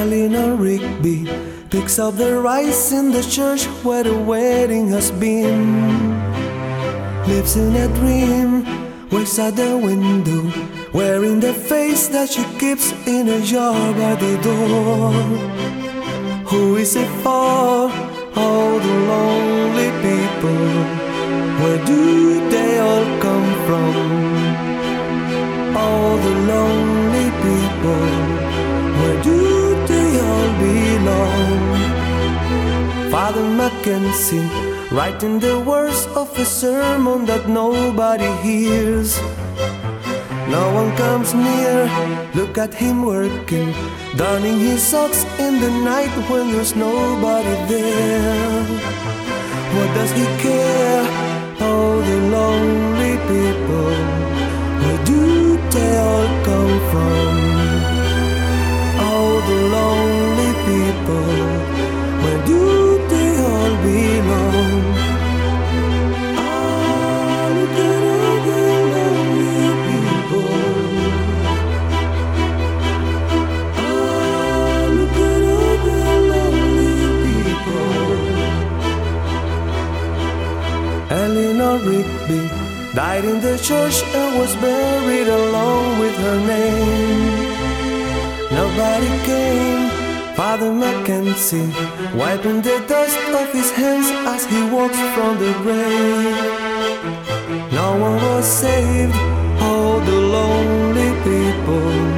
Eleanor Rigby picks up the rice in the church where the wedding has been. Lives in a dream, waits at the window, wearing the face that she keeps in a jar by the door. Who is it for? All the lonely people. Where do they all come from? All the lonely people. Where do they all belong? Father Mackenzie, writing the words of a sermon that nobody hears. No one comes near, look at him working, donning his socks in the night when there's nobody there. What does he care? Oh, the lonely people, where do they all come from? Oh, the lonely people, where do they all belong? Ah, look at all the lonely people. Ah, look at all the lonely people. Eleanor Rigby died in the church and was buried along with her name. Nobody came. Father Mackenzie wiping the dust off his hands as he walks from the grave. No one was saved. All the lonely people.